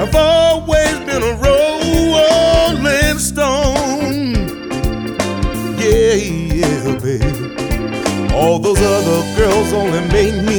I've always been a rolling stone. Yeah, yeah, baby. All those other girls only made me